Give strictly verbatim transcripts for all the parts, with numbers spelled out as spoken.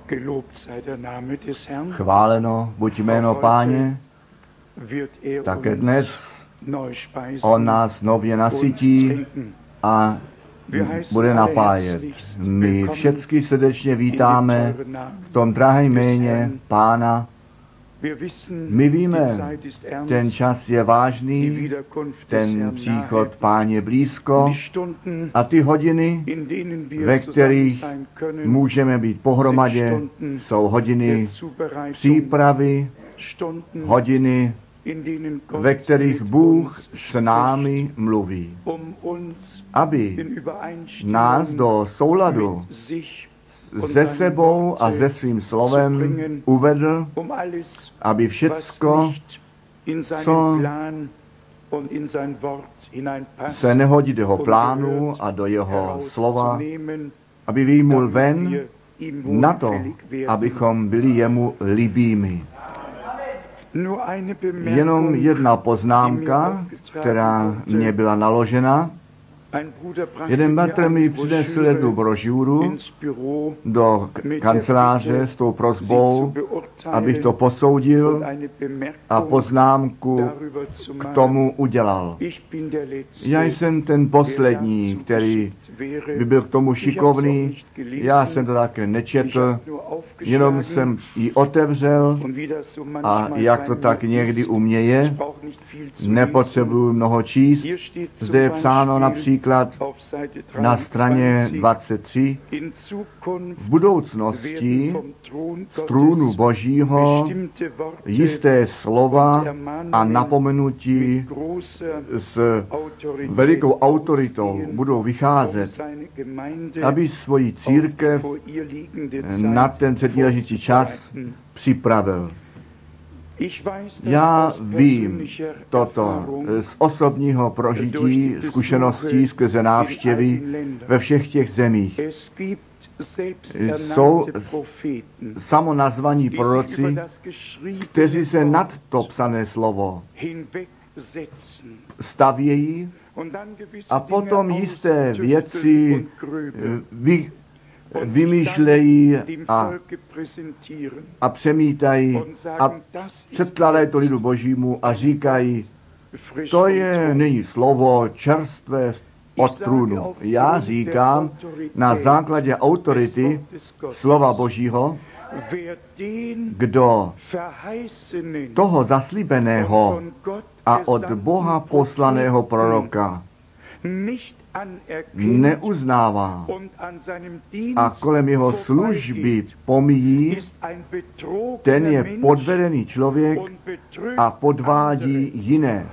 Chváleno buď jméno Páně, také dnes on nás nově nasytí a bude napájet. My všechny srdečně vítáme v tom drahém jméně Pána. My víme, ten čas je vážný, ten příchod Páně je blízko a ty hodiny, ve kterých můžeme být pohromadě, jsou hodiny přípravy, hodiny, ve kterých Bůh s námi mluví, aby nás do souladu se sebou a se svým slovem uvedl, aby všecko, co se nehodí do jeho plánu a do jeho slova, aby vyjmul ven na to, abychom byli jemu líbými. Jenom jedna poznámka, která mě byla naložena. Jeden bratr mi přinesl jednu brožuru do kanceláře s tou prosbou, abych to posoudil a poznámku k tomu udělal. Já jsem ten poslední, který by byl k tomu šikovný. Já jsem to také nečetl, jenom jsem ji otevřel a jak to tak někdy u mě je, nepotřebuji mnoho číst. Zde je psáno například na straně dvacet tři, v budoucnosti z trůnu Božího jisté slova a napomenutí s velikou autoritou budou vycházet, aby svoji církev na ten předležící čas připravil. Já vím toto z osobního prožití, zkušeností skrze návštěvy ve všech těch zemích. Jsou samonazvaní proroci, kteří se nad to psané slovo stavějí a potom jisté věci vy, vymýšlejí a, a přemítají a předkládají to lidu Božímu a říkají, to je není slovo čerstvé od trůnu. Já říkám na základě autority slova Božího, kdo toho zaslíbeného a od Boha poslaného proroka neuznává a kolem jeho služby pomíjí, ten je podvedený člověk a podvádí jiné.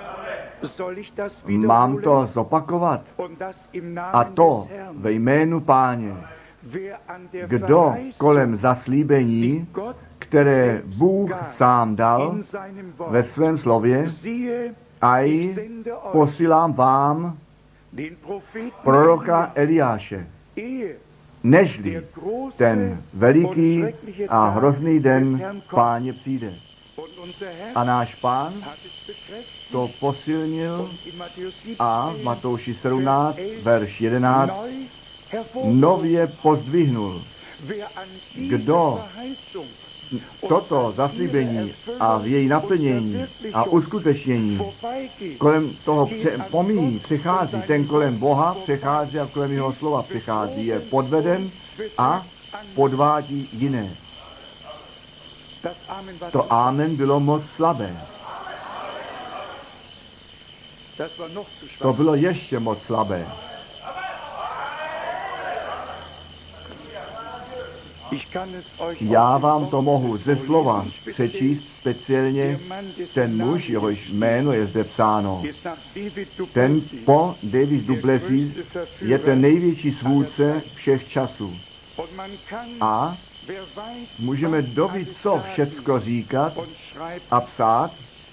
Mám to zopakovat? A to ve jménu Páně. Kdo kolem zaslíbení, které Bůh sám dal ve svém slově, a i posílám vám proroka Eliáše, nežli ten veliký a hrozný den Páně přijde. A náš Pán to posilnil a v Matouši sedmnáct, verš jedenáct, nově pozdvihnul. Kdo toto zaslíbení a v její naplnění a uskutečnění kolem toho pře- pomíjí, přechází, ten kolem Boha přechází a kolem jeho slova přechází, je podveden a podvádí jiné. To amen bylo moc slabé. To bylo ještě moc slabé. Já vám to mohu ze slova přečíst speciálně ten muž, jehož jméno je zde psáno. Ten po David du Plessis je ten největší svůdce všech časů. A můžeme dovíc co všecko říkat a psát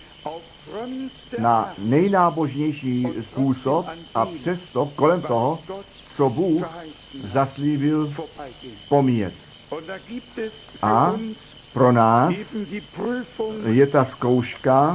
na nejnábožnější způsob a přesto kolem toho, co Bůh zaslíbil, pomíjet. A pro nás je ta zkouška,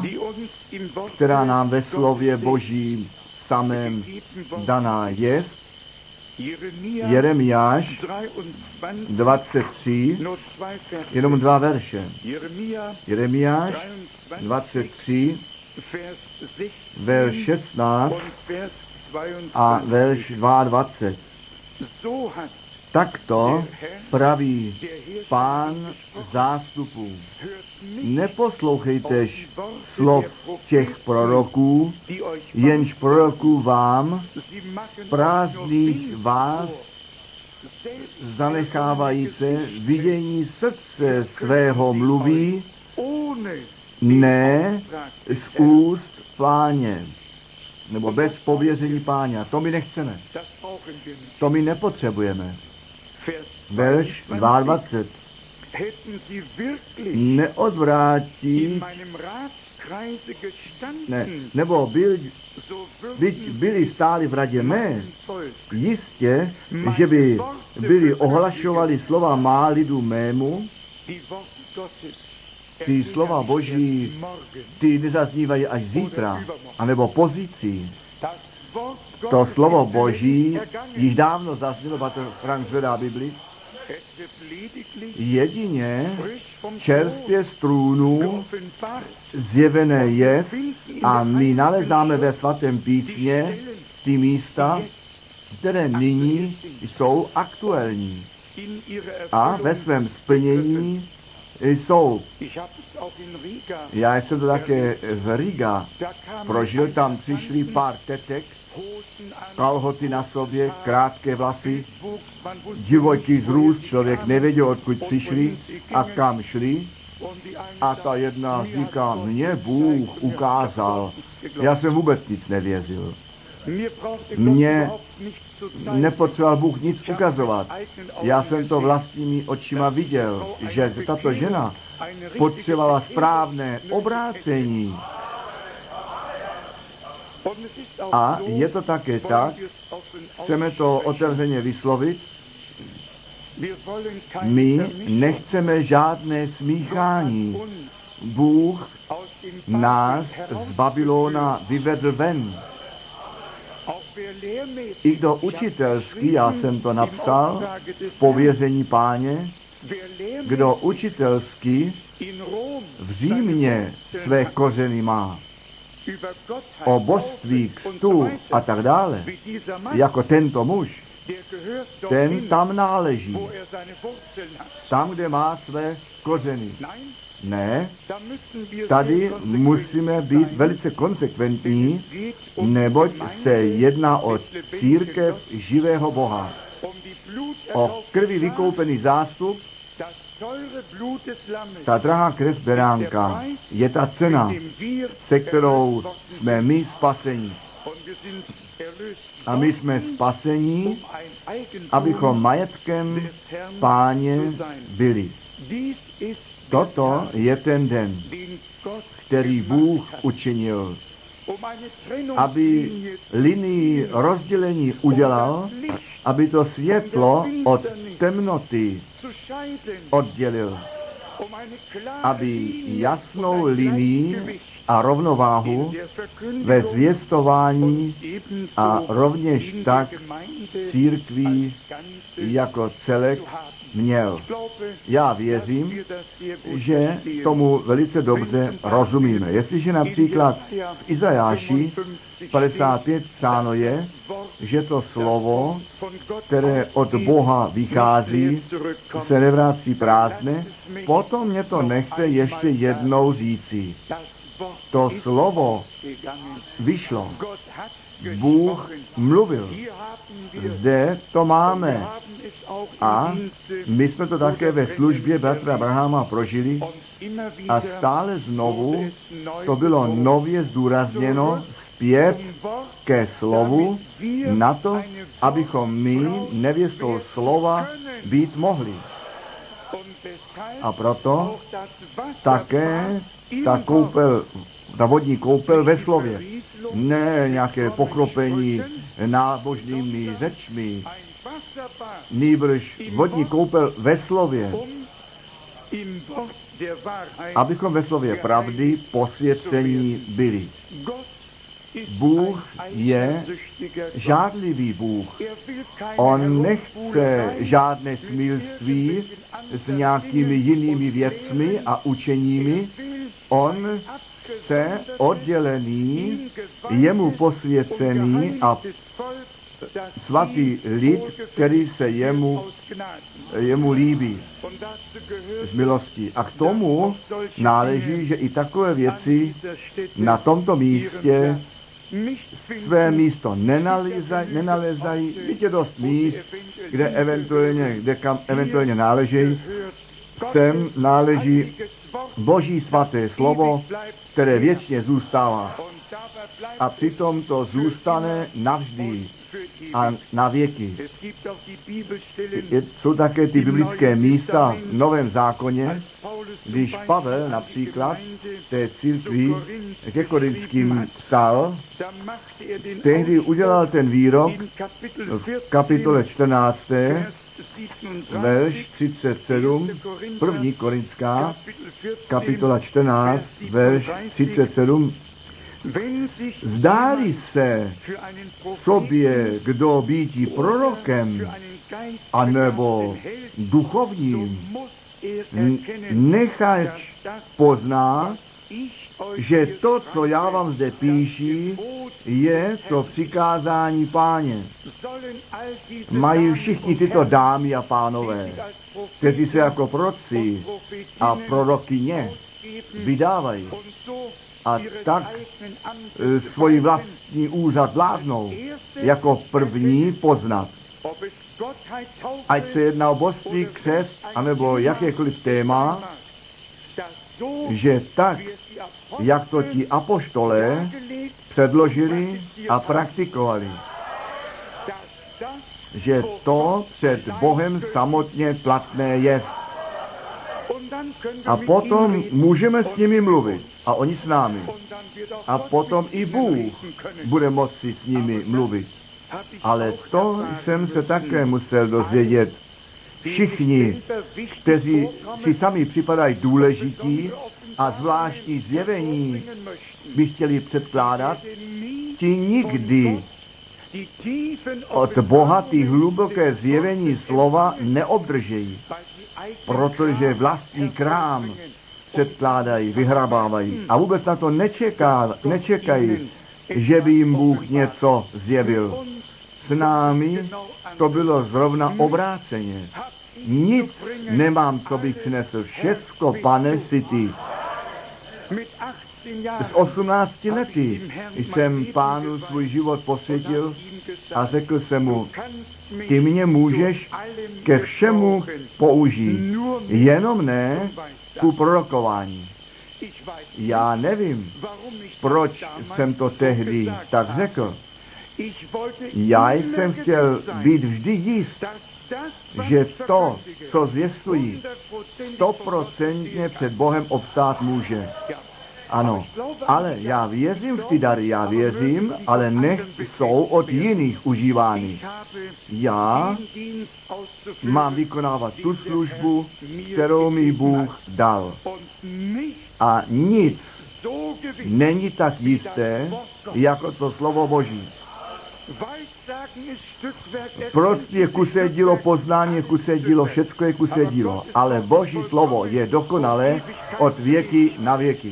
která nám ve slově Božím samém daná je, Jeremiáš dvacet tři, jenom dva verše. Jeremiáš dvacet tři, verš šestnáct a verš dvacet dva. Takto praví Pán zástupů. Neposlouchejtež slov těch proroků, jenž proroků vám, prázdných vás, zanechávajíce vidění srdce svého mluví, ne z úst Páně, nebo bez pověření Páně. A to my nechceme. To my nepotřebujeme. Verš dvacet dva. Neodvrátí, ne, nebo byl, byť byli stáli v radě mé, jistě, že by byli ohlašovali slova má lidu mému, ty slova Boží, ty nezaznívají až zítra, anebo pozicí. To slovo Boží již dávno zaznělo, Bater Frank zvedá Bibli, jedině čerstvě z trůnu zjevené je a my nalezáme ve svatém písmě ty místa, které nyní jsou aktuální a ve svém splnění jsou. Já jsem to také v Riga prožil, tam přišli pár tetek, kalhoty na sobě, krátké vlasy, divoký zrůst, člověk nevěděl, odkud přišli a kam šli. A ta jedna říká, mě Bůh ukázal. Já jsem vůbec nic nevěřil. Mně nepotřeboval Bůh nic ukazovat. Já jsem to vlastními očima viděl, že tato žena potřebovala správné obrácení. A je to také tak, chceme to otevřeně vyslovit, my nechceme žádné smíchání. Bůh nás z Babylona vyvedl ven. I kdo učitelský, já jsem to napsal, v pověření Páně, kdo učitelský v Římě své kořeny má, o božství, křtu a tak dále, jako tento muž, ten tam náleží. Tam, kde má své kořeny. Ne, tady musíme být velice konsekventní, neboť se jedná o církev živého Boha. O krvi vykoupený zástup, ta drahá krev beránka je ta cena, se kterou jsme my spaseni. A my jsme spasení, abychom majetkem Páně byli. Toto je ten den, který Bůh učinil, aby linii rozdělení udělal, aby to světlo od temnoty oddělil, aby jasnou linii a rovnováhu ve zvěstování a rovněž tak církví jako celek měl. Já věřím, že tomu velice dobře rozumíme. Jestliže například v Izajáši padesát pět psáno je, že to slovo, které od Boha vychází, se nevrací prázdné, potom mě to nechte ještě jednou říci. To slovo vyšlo. Bůh mluvil. Zde to máme. A my jsme to také ve službě bratra Abrahama prožili a stále znovu to bylo nově zdůrazněno zpět ke slovu na to, abychom my nevěstou slova být mohli. A proto také ta koupel, ta vodní koupel ve slově, ne nějaké pokropení nábožnými řečmi, nýbrž vodní koupel ve slově, abychom ve slově pravdy posvěcení byli. Bůh je žádlivý Bůh. On nechce žádné smilství s nějakými jinými věcmi a učeními. On chce oddělený, jemu posvěcený a svatý lid, který se jemu, jemu líbí z milostí. A k tomu náleží, že i takové věci na tomto místě své místo nenalezají, nenalezají. Je dost míst, kde eventuálně, kde kam eventuálně náleží. Sem náleží Boží svaté slovo, které věčně zůstává. A přitom to zůstane navždy a na věky. Jsou také ty biblické místa v Novém zákoně, když Pavel například té církvi ke Korinským psal, tehdy udělal ten výrok v kapitole čtrnácté, verš třicet sedm, první Korintská, kapitola čtrnáct, verš třicet sedm, zdáli se sobě, kdo býti prorokem, anebo duchovním, nechač pozná, že to, co já vám zde píši, je to přikázání Páně. Mají všichni tyto dámy a pánové, kteří se jako proroci a prorokyně vydávají a tak svůj vlastní úřad vládnou, jako první poznat. Ať se jedná o božství, křest, anebo jakékoliv téma, že tak, jak to ti apoštolé předložili a praktikovali, že to před Bohem samotně platné je. A potom můžeme s nimi mluvit a oni s námi. A potom i Bůh bude moci s nimi mluvit. Ale to jsem se také musel dozvědět. Všichni, kteří si sami připadají důležití a zvláštní zjevení by chtěli předkládat, ti nikdy od Boha ty hluboké zjevení slova neobdržejí, protože vlastní krám předkládají, vyhrabávají a vůbec na to nečeká, nečekají, že by jim Bůh něco zjevil. S námi to bylo zrovna obráceně. Nic nemám, co bych přinesl. Všecko, Pane, si ty. S osmnácti lety jsem Pánu svůj život posvětil a řekl jsem mu, ty mě můžeš ke všemu použít, jenom ne ku prorokování. Já nevím, proč jsem to tehdy tak řekl. Já jsem chtěl být vždy jist, že to, co zvěstují, stoprocentně před Bohem obstát může. Ano, ale já věřím v ty dary, já věřím, ale nech jsou od jiných užívány. Já mám vykonávat tu službu, kterou mi Bůh dal. A nic není tak jisté, jako to slovo Boží. Prostě je kusé dílo, poznání je kusé dílo, všecko je kusé dílo, ale Boží slovo je dokonalé od věky na věky.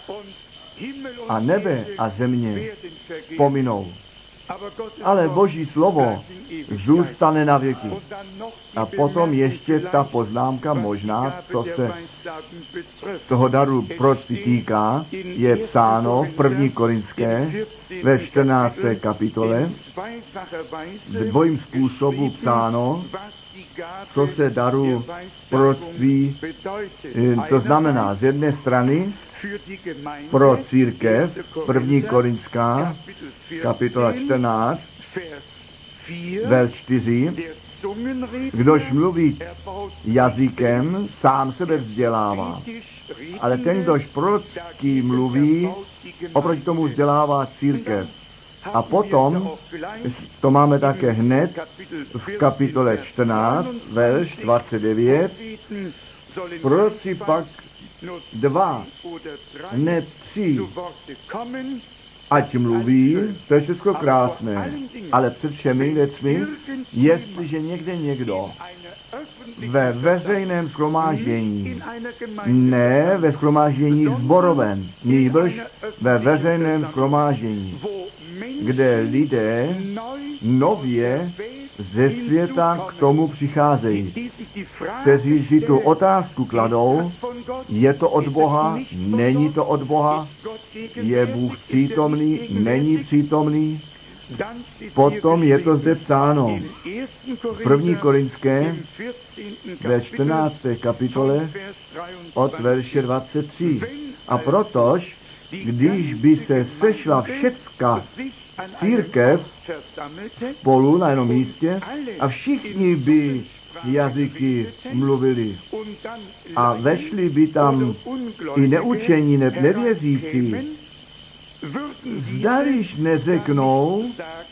A nebe a země pominou. Ale Boží slovo zůstane na věky. A potom ještě ta poznámka možná, co se toho daru proroci týká, je psáno v první Korinské ve čtrnácté kapitole, dvojím způsobu psáno, co se daru proroctví, to znamená z jedné strany pro církev, první Korintská, kapitola čtrnáct, verš čtyři, kdož mluví jazykem, sám sebe vzdělává. Ale ten, kdož prorocký mluví, oproti tomu vzdělává církev. A potom, to máme také hned v kapitole čtrnáct, verš dvacet devět, proroci pak dva, ne tři, ať mluví, to je všechno krásné, ale před všemi věcmi, jestliže někde někdo ve veřejném shromáždění, ne ve shromáždění sborovém, nýbrž ve veřejném shromáždění, kde lidé nově ze světa k tomu přicházejí, kteří si tu otázku kladou, je to od Boha, není to od Boha, je Bůh přítomný, není přítomný. Potom je to zde psáno v první Korinské ve čtrnácté kapitole od verše dvacet tři. A protož, když by se sešla všecka církev spolu na jednom místě a všichni by jazyky mluvili a vešli by tam i neučení, nevěřící, zdališ neřeknou,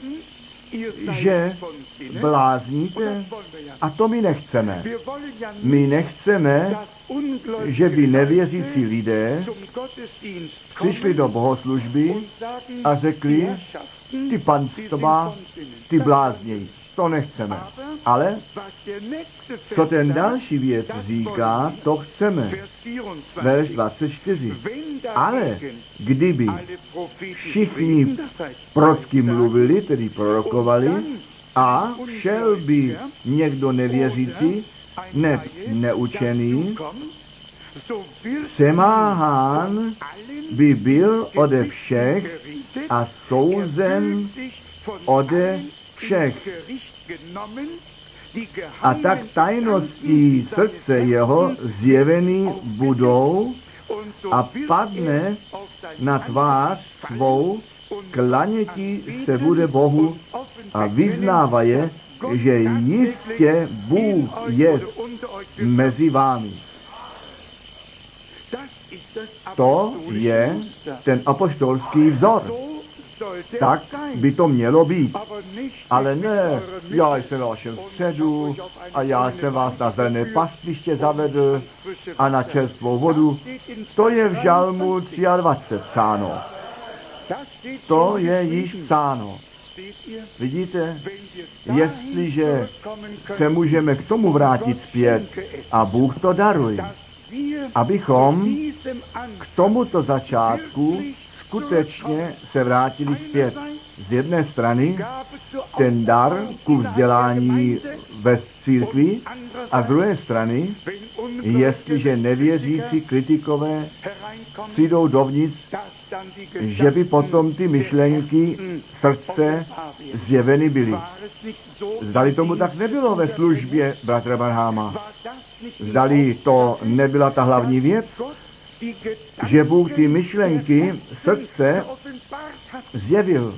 že blázníte, a to my nechceme. My nechceme, že by nevěřící lidé přišli do bohoslužby a řekli, ty panstva, ty blázněj, to nechceme. Ale co ten další věc říká, to chceme. Verš dvacet čtyři. Ale kdyby všichni prorocky mluvili, tedy prorokovali, a šel by někdo nevěřící, ne neučený, přemáhán by byl ode všech a souzen ode všech. A tak tajností srdce jeho zjevený budou a padne na tvář svou, klaněti se bude Bohu a vyznávaje, že jistě Bůh je mezi vámi. To je ten apoštolský vzor. Tak by to mělo být. Ale ne, já jsem vás šel vpředu a já jsem vás na zelené pastviště zavedl a na čerstvou vodu. To je v žalmu dvacet tři psáno. To je již psáno. Vidíte, jestliže se můžeme k tomu vrátit zpět a Bůh to daruje, abychom k tomuto začátku skutečně se vrátili zpět. Z jedné strany ten dar ku vzdělání ve církvi a z druhé strany, jestliže nevěřící kritikové přijdou dovnitř, že by potom ty myšlenky srdce zjeveny byly. Zdali tomu tak nebylo ve službě bratra Branhama. Zdali to nebyla ta hlavní věc, že Bůh ty myšlenky srdce zjevil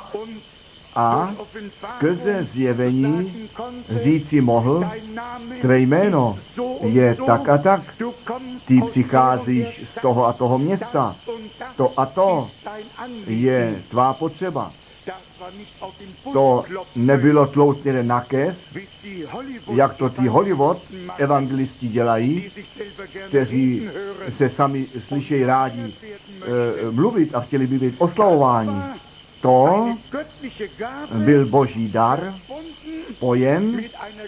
a skrze zjevení říci mohl, tvé jméno je tak a tak, ty přicházíš z toho a toho města, to a to je tvá potřeba. To nebylo tloutněné na kes, jak to ty Hollywood evangelisti dělají, kteří se sami slyšejí rádi e, mluvit a chtěli by být oslavováni. To byl boží dar spojen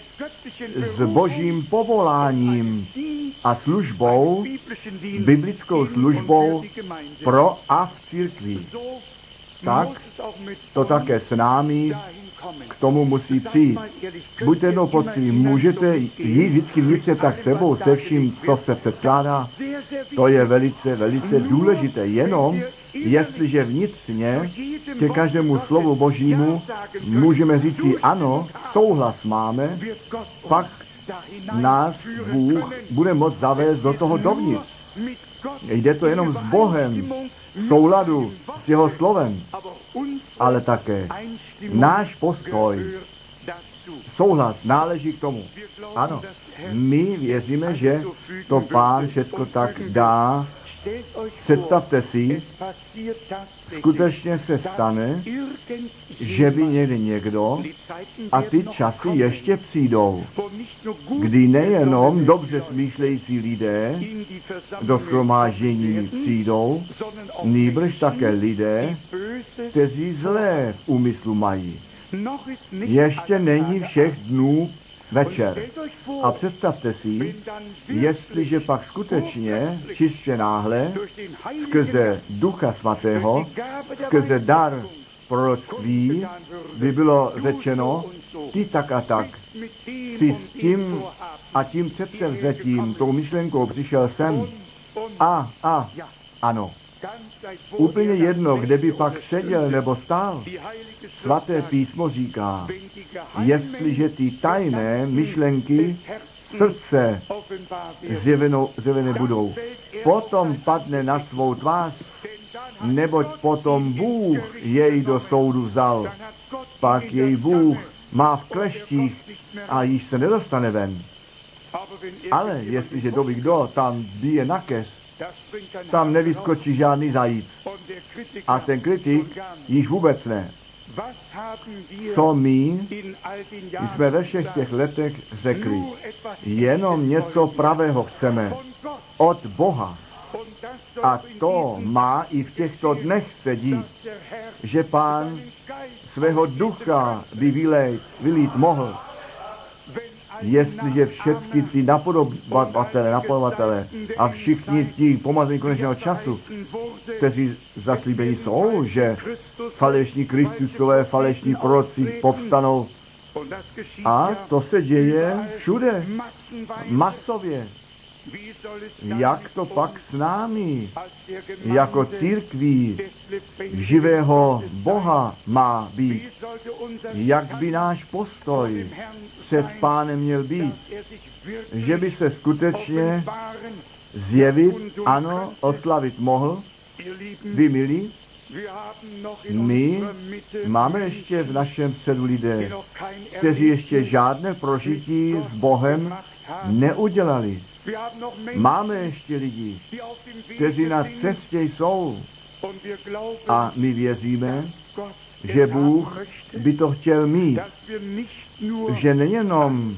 s božím povoláním a službou, biblickou službou pro a v církvi. Tak to také s námi k tomu musí přijít. Buďte jednou poctiví, můžete jít vždycky vnitřně tak sebou, se vším, co se předkládá. To je velice, velice důležité. Jenom jestliže vnitřně ke každému slovu božímu můžeme říct ano, souhlas máme, pak nás Bůh bude moct zavést do toho dovnitř. Jde to jenom s Bohem, v souladu s jeho slovem, ale také náš postoj, souhlas náleží k tomu. Ano, my věříme, že to Pán všechno tak dá. Představte si, skutečně se stane, že by někdy někdo, a ty časy ještě přijdou, kdy nejenom dobře smýšlející lidé do shromáždění přijdou, nýbrž také lidé, kteří zlé v úmyslu mají. Ještě není všech dnů večer. A představte si, jestliže pak skutečně, čistě náhle, skrze Ducha Svatého, skrze dar proroctví, by bylo řečeno, ty tak a tak, si s tím a tím předsevzetím, tou myšlenkou přišel sem. A, a, ano. Úplně jedno, kde by pak seděl nebo stál. Svaté písmo říká, jestliže ty tajné myšlenky srdce zjevené budou, potom padne na svou tvář, neboť potom Bůh jej do soudu vzal. Pak jej Bůh má v kleštích a již se nedostane ven. Ale jestliže doby kdo tam bije na keř, tam nevyskočí žádný zajíc. A ten kritik již vůbec ne. Co my jsme ve všech těch letech řekli? Jenom něco pravého chceme od Boha. A to má i v těchto dnech se dít, že Pán svého ducha by vylejt, vylít mohl. Jestliže všechny ty napodobatele, napodobatele a všichni ti pomazání konečného času, kteří zaslíbení jsou, že falešní Kristusové, falešní proroci povstanou. A to se děje všude, masově. Jak to pak s námi, jako církví živého Boha má být? Jak by náš postoj před Pánem měl být? Že by se skutečně zjevit, ano, oslavit mohl? Vy, milí, my máme ještě v našem středu lidé, kteří ještě žádné prožití s Bohem neudělali. Máme ještě lidi, kteří na cestě jsou a my věříme, že Bůh by to chtěl mít, že nejenom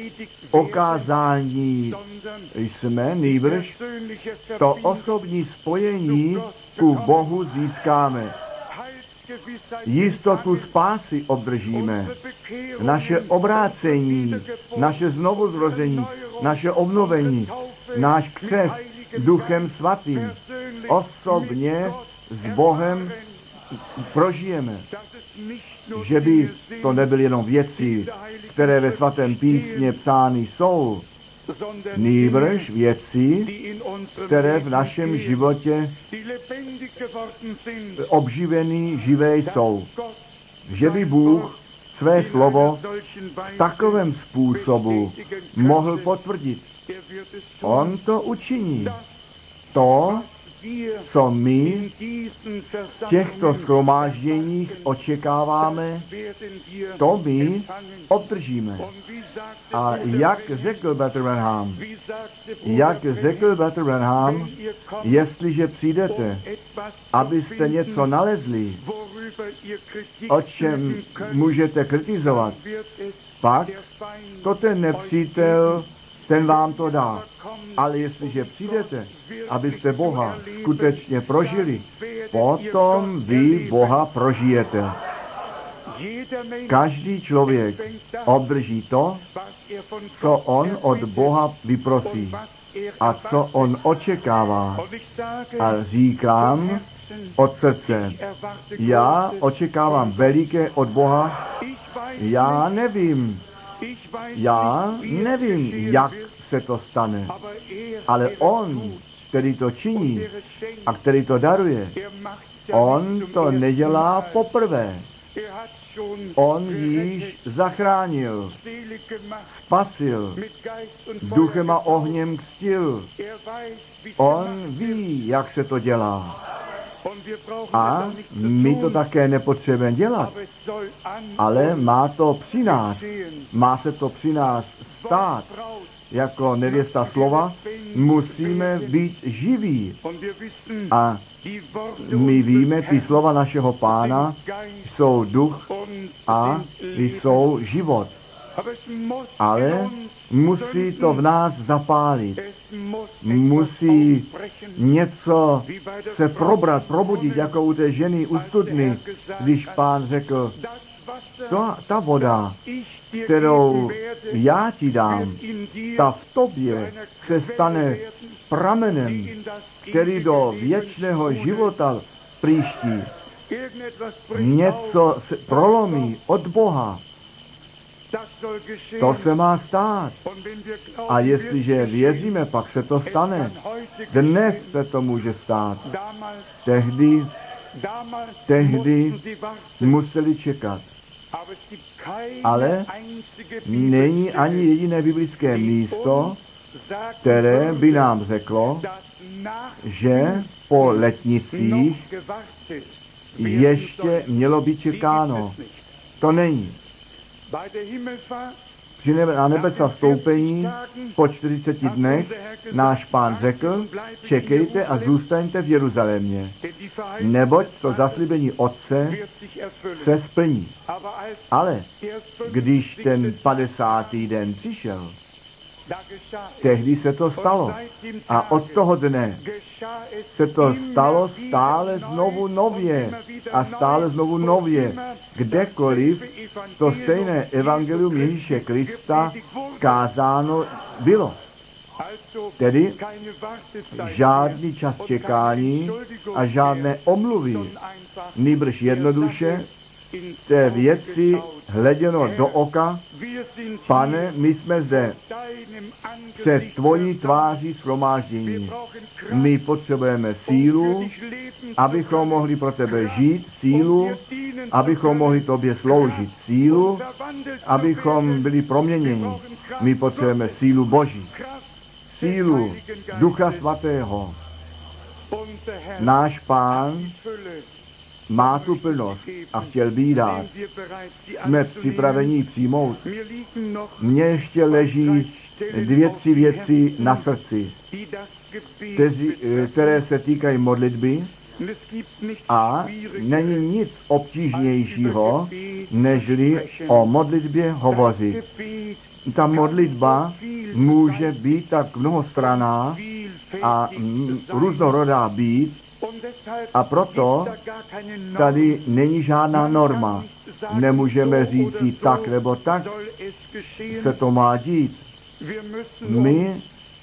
okázání jsme, nýbrž to osobní spojení ku Bohu získáme. Jistotu spásy obdržíme. Naše obrácení, naše znovuzrození, naše obnovení, náš křest Duchem Svatým osobně s Bohem prožijeme. Že by to nebyly jenom věci, které ve svatém písmě psány jsou, nýbrž věci, které v našem životě obživený, živé jsou. Že by Bůh své slovo v takovém způsobu mohl potvrdit. On to učiní. To, co my v těchto shromážděních očekáváme, to my obdržíme. A jak řekl Brother Branham, jak řekl Brother Branham, jestliže přijdete, abyste něco nalezli, o čem můžete kritizovat, pak to ten nepřítel, ten vám to dá. Ale jestliže přijdete, abyste Boha skutečně prožili, potom vy Boha prožijete. Každý člověk obdrží to, co on od Boha vyprosí a co on očekává. A říkám od srdce, já očekávám veliké od Boha, já nevím, já nevím, jak se to stane, ale on, který to činí a který to daruje, on to nedělá poprvé. On již zachránil, spasil, duchem a ohněm křtil. On ví, jak se to dělá. A my to také nepotřebujeme dělat, ale má to při nás, má se to při nás stát. Jako nevěsta slova musíme být živí. A my víme, ty slova našeho Pána jsou duch a jsou život. Ale musí to v nás zapálit. Musí něco se probrat, probudit, jako u té ženy u studny, když Pán řekl, to, ta voda, kterou já ti dám, ta v tobě se stane pramenem, který do věčného života příští. Něco se prolomí od Boha. To se má stát. A jestliže věříme, pak se to stane. Dnes se to může stát. Tehdy, tehdy museli čekat. Ale není ani jediné biblické místo, které by nám řeklo, že po letnicích ještě mělo být čekáno. To není. Při nebe, na nebesa vstoupení po čtyřiceti dnech náš Pán řekl, čekejte a zůstaňte v Jeruzalémě, neboť to zaslíbení Otce se splní. Ale když ten padesátý den přišel, tehdy se to stalo. A od toho dne se to stalo stále znovu nově a stále znovu nově. Kdekoliv to stejné evangelium Ježíše Krista kázáno bylo. Tedy žádný čas čekání a žádné omluvy, nýbrž jednoduše té věci hleděno do oka, Pane, my jsme zde před tvojí tváří shromáždění. My potřebujeme sílu, abychom mohli pro tebe žít, sílu, abychom mohli tobě sloužit, sílu, abychom byli proměněni. My potřebujeme sílu Boží, sílu Ducha Svatého. Náš Pán má tu plnost a chtěl by jí dát. Jsme připraveni ji přijmout. Mně ještě leží dvě, tři věci na srdci, které se týkají modlitby a není nic obtížnějšího, nežli o modlitbě hovořit. Ta modlitba může být tak mnohostranná a různorodá být, a proto tady není žádná norma. Nemůžeme říct tak nebo tak se to má dít. My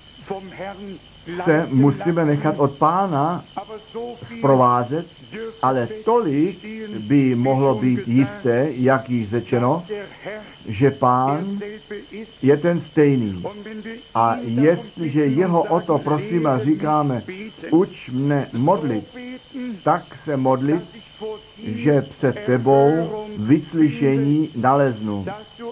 se musíme nechat od Pána zprovázet, ale tolik by mohlo být jisté, jak již řečeno, že Pán je ten stejný. A jestliže jeho o to prosím a říkáme, uč mne modlit, tak se modlit, že před tebou vyslyšení naleznu,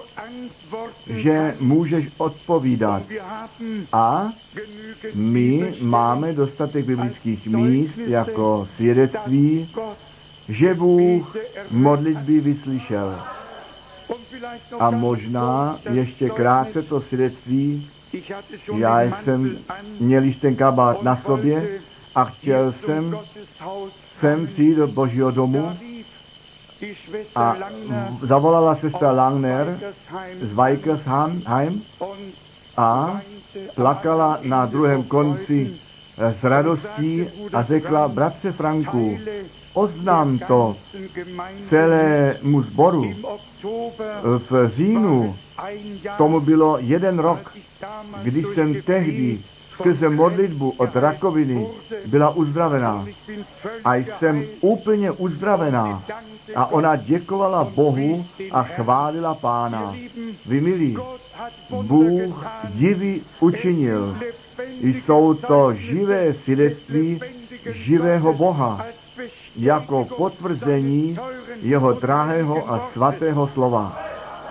že můžeš odpovídat. A my máme dostatek biblických míst jako svědectví, že Bůh modlitby vyslyšel. A možná ještě krátce to svědectví. Já jsem měl již ten kabát na sobě a chtěl jsem sem přijít do Božího domu a zavolala sestra Langner z Weikersheim a plakala na druhém konci s radostí a řekla, bratře Franku, oznám to celému sboru. V říjnu tomu bylo jeden rok, když jsem tehdy skrze modlitbu od rakoviny byla uzdravená. A jsem úplně uzdravená. A ona děkovala Bohu a chválila Pána. Vy milí, Bůh divy učinil. Jsou to živé svědectví živého Boha, jako potvrzení jeho drahého a svatého slova.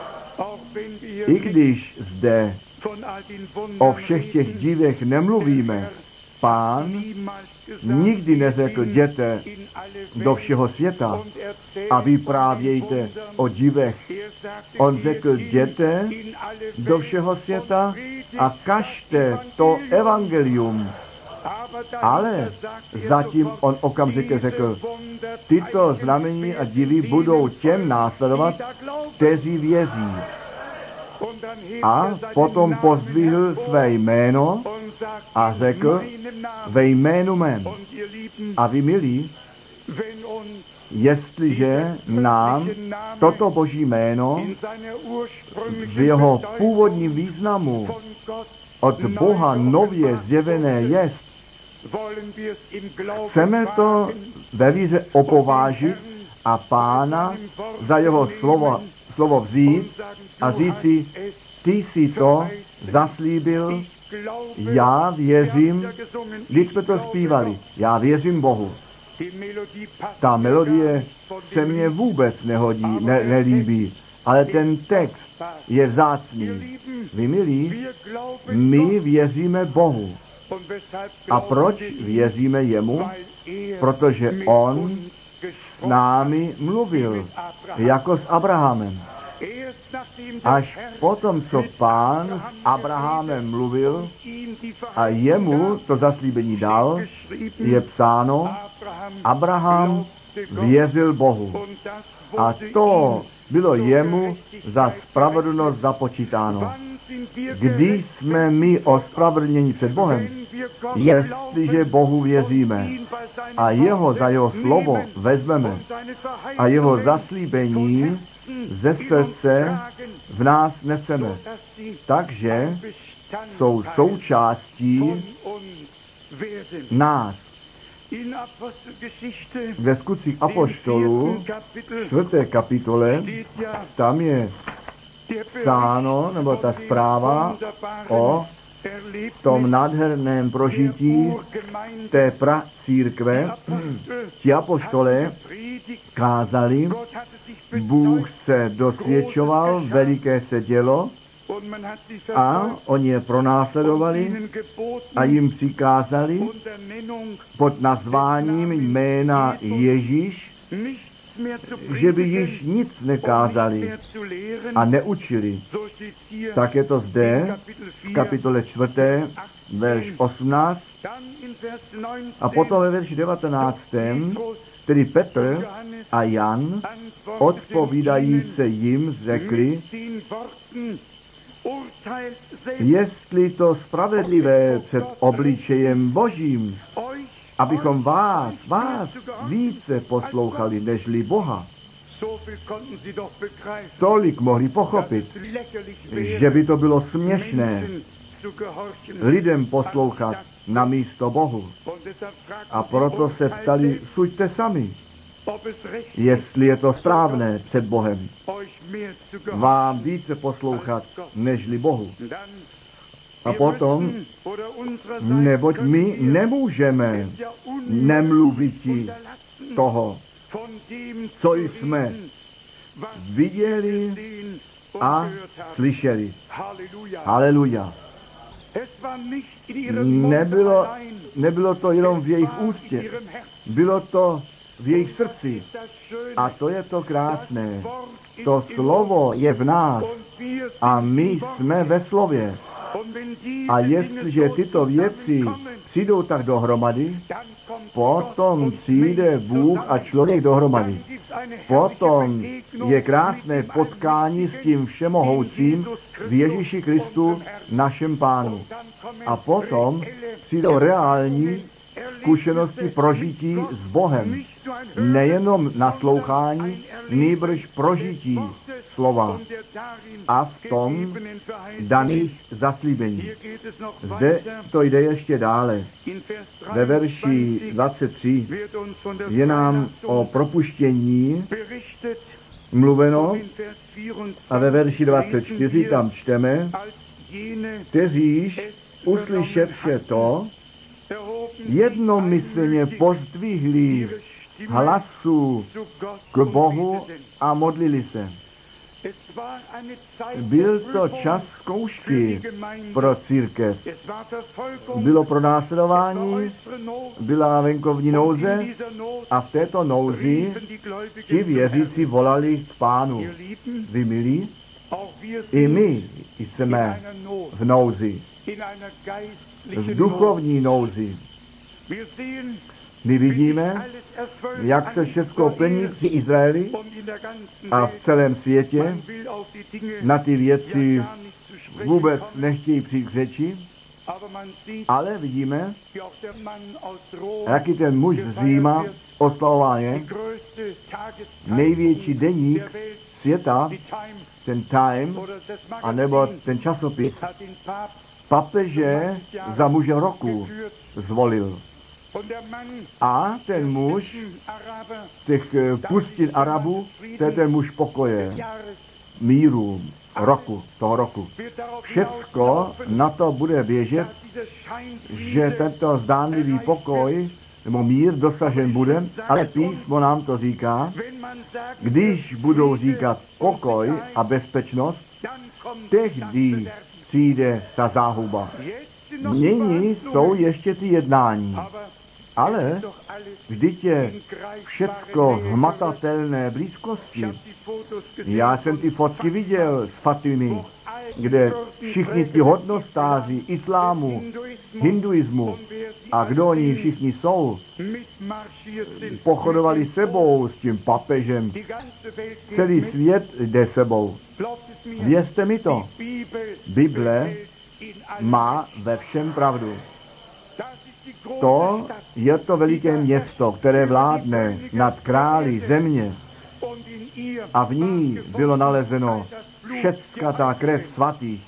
I když zde o všech těch divech nemluvíme, Pán nikdy neřekl, jděte do všeho světa a vyprávějte o divech. On řekl, jděte do všeho světa a kažte to evangelium. Ale zatím on okamžitě řekl, tyto znamení a divy budou těm následovat, kteří věří. A potom pozdvihl své jméno a řekl, ve jménu mém. A vy, milí, jestliže nám toto Boží jméno v jeho původním významu od Boha nově zjevené jest, chceme to ve víře opovážit a Pána za jeho slovo, slovo vzít a říci, ty jsi to zaslíbil, já věřím, když jsme to zpívali, já věřím Bohu. Ta melodie se mně vůbec nehodí, ne, nelíbí, ale ten text je vzácný. Vy, milí, my věříme Bohu. A proč věříme jemu? Protože on s námi mluvil, jako s Abrahamem. Až potom, co Pán s Abrahamem mluvil a jemu to zaslíbení dal, je psáno, Abraham věřil Bohu. A to bylo jemu za spravedlnost započítáno. Když jsme my ospravedlněni před Bohem, jestliže Bohu věříme a jeho za jeho slovo vezmeme a jeho zaslíbení ze srdce v nás neseme, takže jsou součástí nás. Ve Skutcích apoštolů, čtvrté kapitole, tam je psáno, nebo ta zpráva o tom nádherném prožití té pracírkve. Ti apoštolé kázali, Bůh se dosvědčoval, veliké se dělo a oni je pronásledovali a jim přikázali pod nazváním jména Ježíš, že by již nic nekázali a neučili. Tak je to zde v kapitole čtvrté, verš osmnáct. A potom ve verši devatenáctém, tedy Petr a Jan odpovídajíce jim řekli, jestli to spravedlivé před obličejem Božím, abychom vás, vás více poslouchali, nežli Boha. Tolik mohli pochopit, že by to bylo směšné lidem poslouchat na místo Bohu. A proto se ptali, suďte sami, jestli je to správné před Bohem, vám více poslouchat, nežli Bohu. A potom, neboť my nemůžeme nemluviti toho, co jsme viděli a slyšeli. Haleluja. Nebylo, nebylo to jenom v jejich ústě, bylo to v jejich srdci. A to je to krásné. To slovo je v nás a my jsme ve slově. A jestliže tyto věci přijdou tak dohromady, potom přijde Bůh a člověk dohromady. Potom je krásné potkání s tím všemohoucím v Ježíši Kristu, našem Pánu. A potom přijdou reální zkušenosti prožití s Bohem. Nejenom naslouchání, nýbrž prožití slova a v tom daných zaslíbení. Zde to jde ještě dále. Ve verši dvacet tři je nám o propuštění mluveno a ve verši dvacet čtyři tam čteme, kteříž uslyševše to, jednomyslně pozdvihli hlasu k Bohu a modlili se. Byl to čas zkoušky pro církev. Bylo pronásledování, byla venkovní nouze a v této nouzi ti věřící volali k Pánu. Vy, milí, i my jsme v nouzi, v duchovní nouzi. My vidíme, jak se všechno plní při Izraeli a v celém světě. Na ty věci vůbec nechtějí přijít k řeči, ale vidíme, jaký ten muž z Říma oslavován je. Největší deník světa, ten Time, anebo ten časopis, papeže za muže roku zvolil. A ten muž těch pustin Arabů, to je ten muž pokoje, míru, roku, toho roku. Všecko na to bude běžet, že tento zdánlivý pokoj nebo mír dosažen bude, ale písmo nám to říká, když budou říkat pokoj a bezpečnost, tehdy přijde ta záhuba. Nyní jsou ještě ty jednání, ale vždyť je všecko hmatatelné blízkosti. Já jsem ty fotky viděl z Fatimy, kde všichni ty hodnostáři islámu, hinduismu a kdo oni všichni jsou, pochodovali sebou s tím papežem. Celý svět jde sebou. Věřte mi to. Bible má ve všem pravdu. To je to veliké město, které vládne nad králi země a v ní bylo nalezeno všecka ta krev svatých.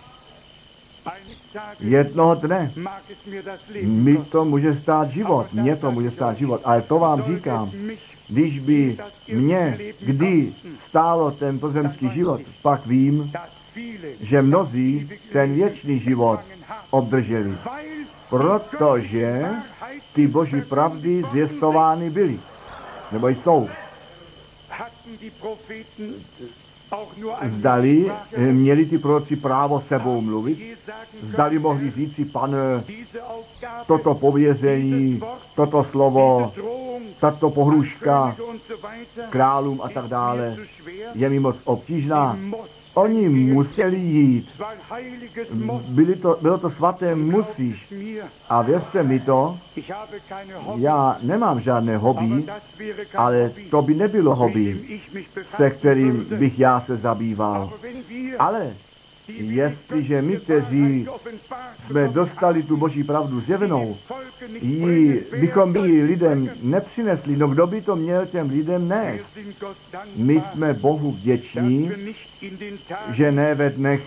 Jednoho dne mi to může stát život, mně to může stát život, ale to vám říkám, když by mě kdy stálo ten pozemský život, pak vím, že mnozí ten věčný život obdrželi, protože ty boží pravdy zvěstovány byly, nebo jsou. Zdali měli ty proroci právo sebou mluvit, zdali mohli říci, pane, toto pověření, toto slovo, tato pohruška králům a tak dále je mi moc obtížná. Oni museli jít. Byli to, bylo to svaté musíš. A věřte mi to, já nemám žádné hobby, ale to by nebylo hobby, se kterým bych já se zabýval. Ale jestliže my, kteří jsme dostali tu boží pravdu zjevenou, ji bychom by ji lidem nepřinesli, no kdo by to měl těm lidem nést? My jsme Bohu vděční, že ne ve dnech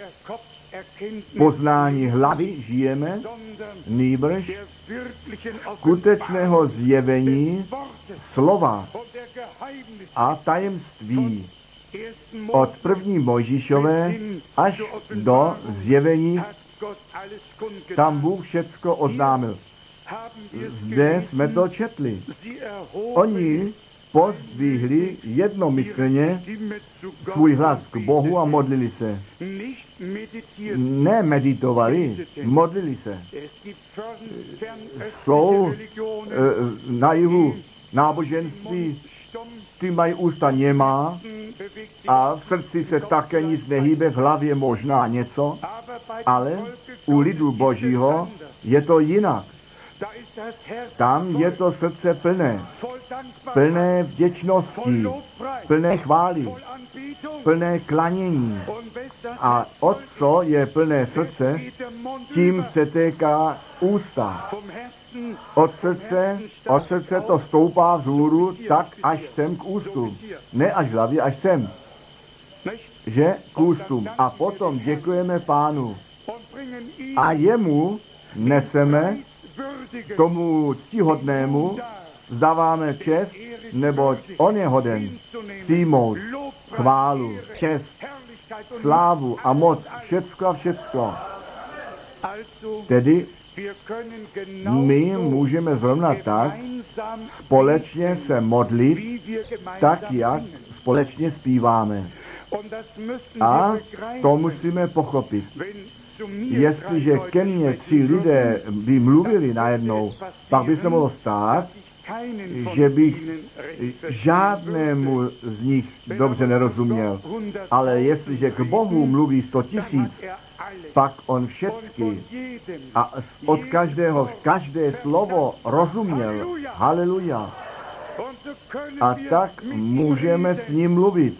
poznání hlavy žijeme, nýbrž skutečného zjevení slova a tajemství od první Mojžíšové až do zjevení, tam Bůh všecko oznámil. Zde jsme to četli. Oni pozdvihli jednomyslně svůj hlas k Bohu a modlili se. Ne meditovali, modlili se. Jsou e, na jihu náboženství, ty mají ústa němá a v srdci se také nic nehýbe, v hlavě možná něco, ale u lidu Božího je to jinak. Tam je to srdce plné, plné vděčnosti, plné chvály, plné klanění. A od co je plné srdce, tím se téká ústa. Od srdce, od srdce to stoupá vzhůru tak až sem k ústům. Ne až hlavě, až sem. Že k ústům. A potom děkujeme Pánu. A jemu neseme, tomu ctihodnému, zdáváme čest, neboť on je hoden přijmout chválu, čest, slávu a moc, všecko a všecko. Tedy my můžeme zrovna tak společně se modlit, tak jak společně zpíváme. A to musíme pochopit. Jestliže ke mně tři lidé by mluvili najednou, pak by se mohlo stát, že bych žádnému z nich dobře nerozuměl, ale jestliže k Bohu mluví sto tisíc, pak on všecky a od každého, každé slovo rozuměl. Haleluja. A tak můžeme s ním mluvit.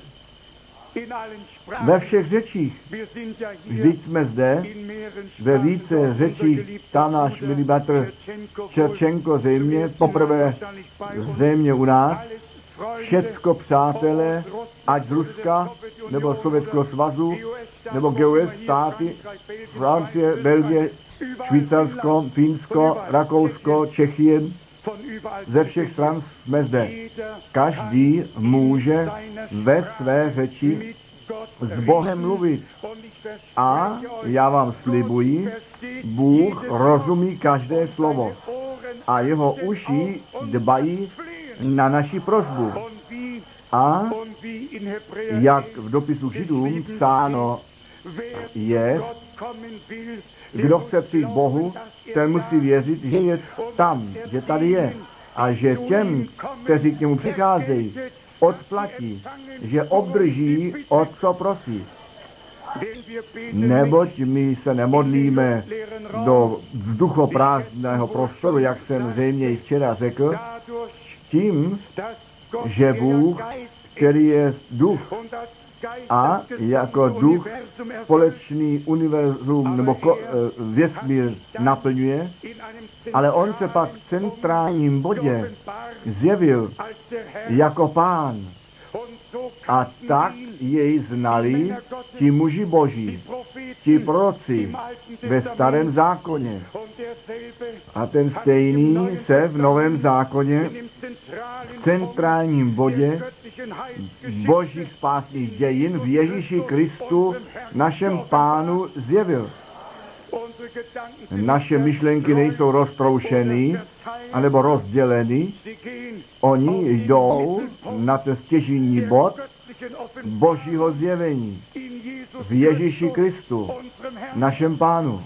Ve všech řečích. Vždyť jsme zde ve více řečích, ta náš milý bratr Čerčenko zřejmě, poprvé zřejmě u nás, všecko přátelé, ať z Ruska, nebo Sovětského svazu, nebo G U S státy, Francie, Belgie, Švýcarsko, Finsko, Rakousko, Čechie, ze všech stran jsme zde. Každý může ve své řeči s Bohem mluvit. A já vám slibuji, Bůh rozumí každé slovo. A jeho uši dbají na naši prosbu. A jak v dopisu Židům psáno je, kdo chce přijít Bohu, ten musí věřit, že je tam, že tady je. A že těm, kteří k němu přicházejí, odplatí, že obdrží, o co prosí. Neboť my se nemodlíme do vzduchoprázdného prostoru, jak jsem zřejmě i včera řekl, tím, že Bůh, který je duch, a jako duch společný univerzum nebo ko, vesmír naplňuje, ale on se pak v centrálním bodě zjevil jako Pán. A tak jej znali ti muži boží, ti proroci ve starém zákoně. A ten stejný se v novém zákoně v centrálním bodě božích spásných dějin v Ježíši Kristu, našem Pánu, zjevil. Naše myšlenky nejsou roztroušeny anebo rozděleny. Oni jdou na ten stěžejní bod Božího zjevení v Ježíši Kristu, našem Pánu.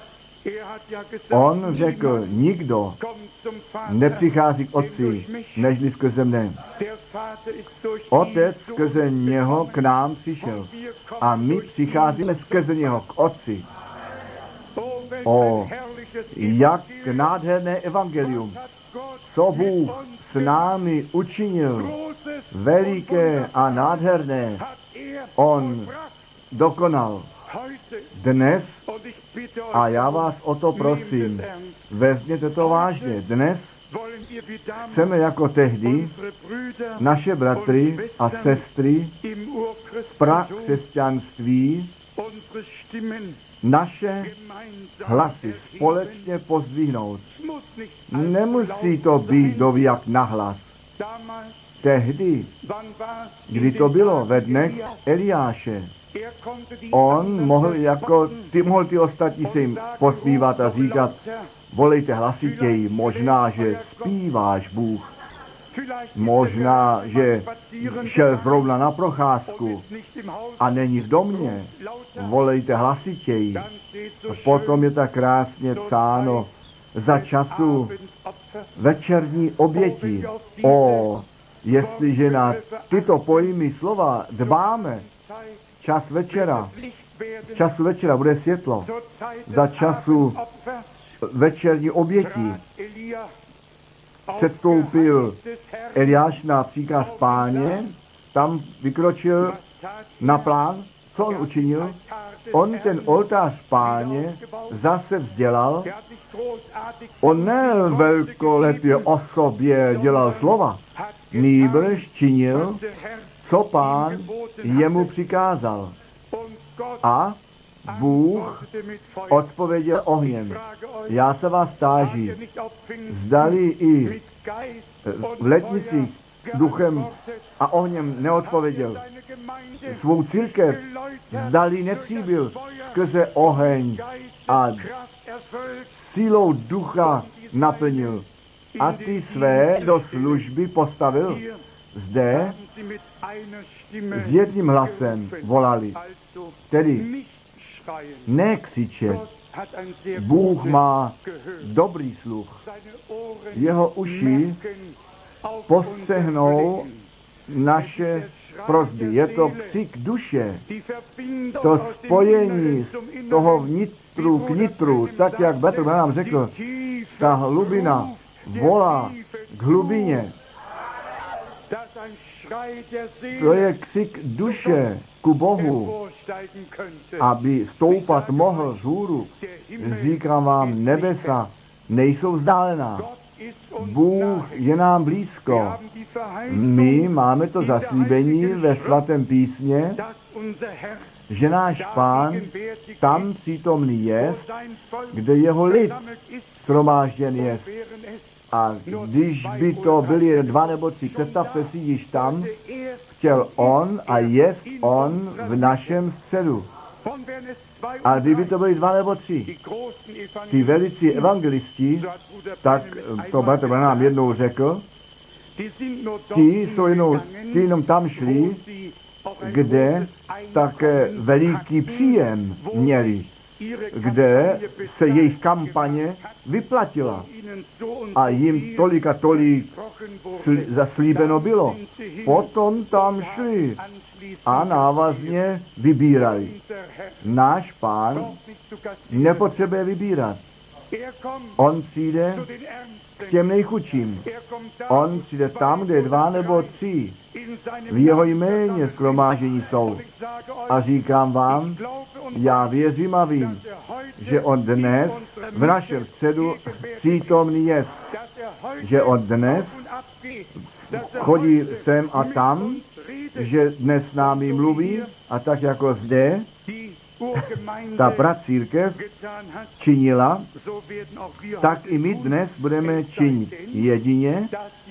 On řekl, nikdo nepřichází k Otci, nežli skrze mne. Otec skrze něho k nám přišel a my přicházíme skrze něho k Otci. O, jak nádherné evangelium, co Bůh s námi učinil, veliké a nádherné, on dokonal dnes, a já vás o to prosím, vezměte to vážně, dnes chceme jako tehdy naše bratry a sestry v prakřesťanství naše hlasy společně pozdvihnout. Nemusí to být doví jak nahlas. Tehdy, kdy to bylo ve dnech Eliáše, on mohl jako ty, mohl ty ostatní si jim pospívat a říkat, volejte hlasitěji, možná, že zpíváš Bůh. Možná, že šel zrovna na procházku a není v domě. Volejte hlasitěji. Potom je tak krásně psáno za času večerní oběti. O, jestliže na tyto pojmy slova dbáme, čas večera, času večera bude světlo. Za času večerní oběti předstoupil Eliáš na příkaz Páně, tam vykročil na plán, co on učinil? On ten oltář Páně zase vzdělal. On ne velkolepě o sobě dělal slova, nýbrž činil, co Pán jemu přikázal. A Bůh odpověděl ohněm. Já se vás táží, zdali i v letnicích duchem a ohněm neodpověděl. Svou církev zdali nepřibyl skrze oheň a sílou ducha naplnil. A ty své do služby postavil. Zde s jedním hlasem volali. Tedy ne křičet, Bůh má dobrý sluch. Jeho uši postřehnou naše prosby. Je to křik duše, to spojení z toho vnitru k nitru, tak jak Petr nám řekl, ta hlubina volá k hlubině. To je křik duše ku Bohu, aby stoupat mohl z hůru. Říkám vám, nebesa nejsou vzdálená. Bůh je nám blízko. My máme to zaslíbení ve svatém písmě, že náš Pán tam přítomný je, kde jeho lid shromážděn je. A když by to byli dva nebo tři, představte si, již tam chtěl on a je on v našem středu. A kdyby to byli dva nebo tři, ty velicí evangelisti, tak to Bratr nám jednou řekl, ti jsou jenom, ti jenom tam šli, kde také veliký příjem měli, kde se jejich kampaně vyplatila a jim tolik a tolik sli, zaslíbeno bylo. Potom tam šli a návazně vybírali. Náš Pán nepotřebuje vybírat. On přijde k těm nejchudším. On přijde tam, kde dva nebo tři v jeho jméně shromáždění jsou. A říkám vám, já věřím a vím, že on dnes v našem středu přítomný je. Že on dnes chodí sem a tam, že dnes s námi mluví a tak jako zde ta pracírkev činila, tak i my dnes budeme činit. Jedině,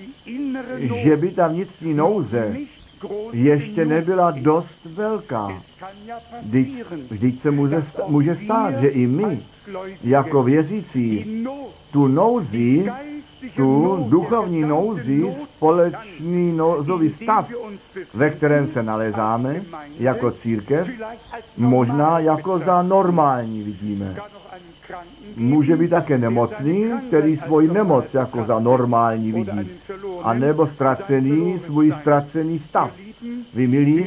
že by ta vnitřní nouze ještě nebyla dost velká. Vždyť, vždyť se může, může stát, že i my, jako věřící, tu nouzi, tu duchovní nouzi, společný nouzový stav, ve kterém se nalézáme jako církev, možná jako za normální vidíme. Může být také nemocný, který svoji nemoc jako za normální vidí. A nebo ztracený, svůj ztracený stav. Vy milí,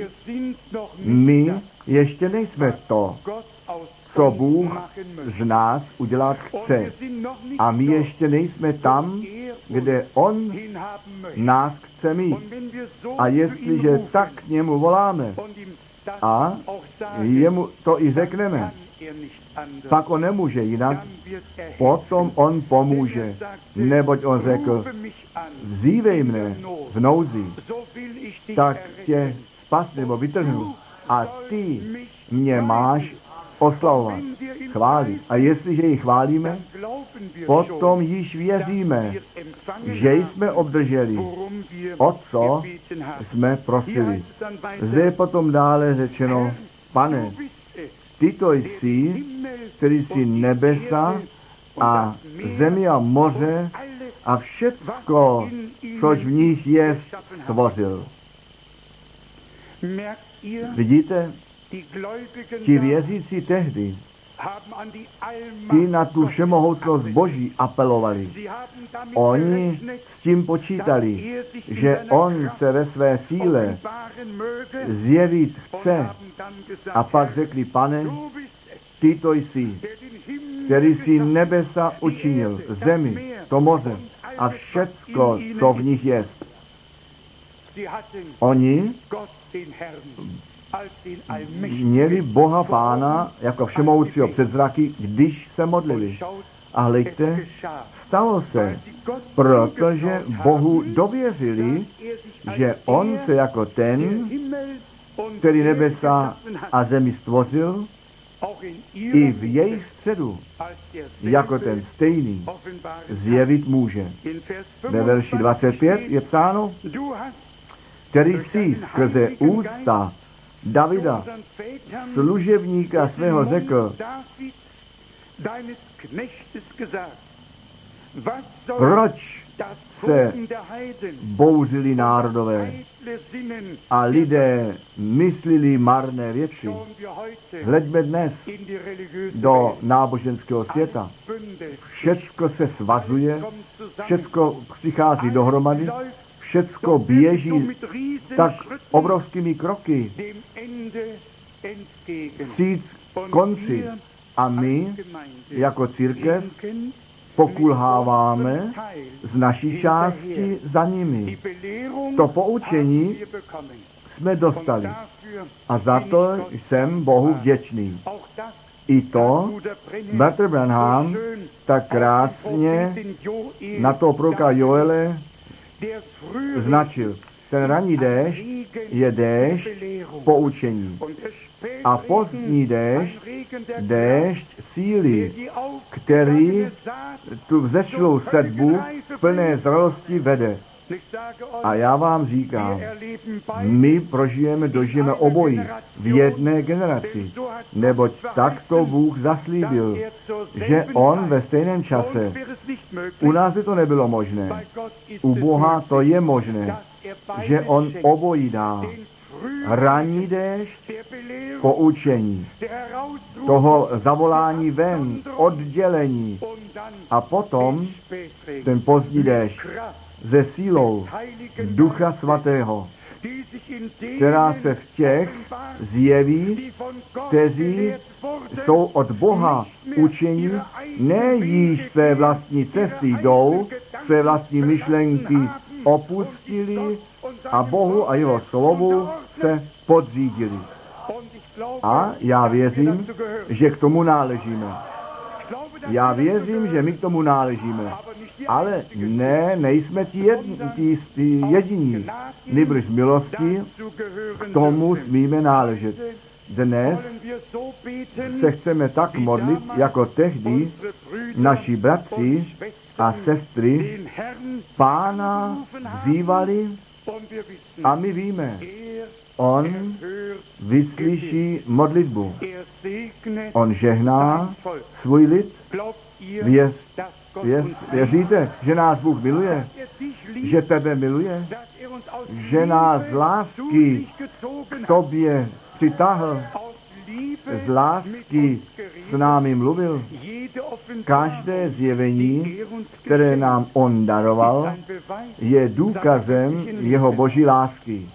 my ještě nejsme to, co Bůh z nás udělat chce. A my ještě nejsme tam, kde On nás chce mít. A jestliže tak k němu voláme a jemu to i řekneme, pak on nemůže jinak, potom on pomůže. Neboť on řekl, vzívej mne v nouzi, tak tě spas nebo vytrhnu a ty mě máš oslavovat, chválit. A jestliže ji chválíme, potom již věříme, že jsme obdrželi, o co jsme prosili. Zde je potom dále řečeno, Pane, ty to jsi, který jsi nebesa a zemi a moře a všecko, což v nich je, stvořil. Vidíte, ti věřící tehdy, ti na tu všemohoucnost Boží apelovali. Oni s tím počítali, že on se ve své síle zjevit chce. A pak řekli, Pane, ty to jsi, který jsi nebesa učinil, zemi, to moře a všecko, co v nich je. Oni měli Boha Pána jako všemohoucího před zraky, když se modlili. A hleďte, stalo se, protože Bohu dověřili, že on se jako ten, který nebesa a zemi stvořil, i v jejich středu, jako ten stejný, zjevit může. Ve verši dvacet pět je psáno, který jsi skrze ústa Davida, služebníka svého, řekl, Proč se bouřili národové a lidé myslili marné věci? Hleďme dnes do náboženského světa. Všecko se svazuje, všecko přichází dohromady, všecko běží tak obrovskými kroky vstříc konci. A my, jako církev, pokulháváme z naší části za nimi. To poučení jsme dostali. A za to jsem Bohu vděčný. I to bratr Branham tak krásně na to proroka Joele značil. Ten ranní déšť je déšť poučení. A pozdní déšť, déšť síly, který tu vzešlou sedbu v plné zralosti vede. A já vám říkám, my prožijeme, dožijeme obojí v jedné generaci, neboť takto Bůh zaslíbil, že On ve stejném čase, u nás by to nebylo možné, u Boha to je možné, že On obojí dá. Ranní déšť, poučení, toho zavolání ven, oddělení a potom ten pozdní déšť ze sílou Ducha Svatého, která se v těch zjeví, kteří jsou od Boha učení, ne již své vlastní cesty jdou, své vlastní myšlenky opustili a Bohu a jeho slovu se podřídili. A já věřím, že k tomu náležíme. Já věřím, že my k tomu náležíme. Ale ne, nejsme ti, jed, ti, ti jediní. Nýbrž milosti k tomu smíme náležet. Dnes se chceme tak modlit, jako tehdy naši bratři a sestry Pána vzývali a my víme, On vyslyší modlitbu. On žehná svůj lid. Věř, věř, věříte, že nás Bůh miluje? Že tebe miluje? Že nás z lásky k sobě přitáhl? Z lásky s námi mluvil? Každé zjevení, které nám On daroval, je důkazem jeho boží lásky.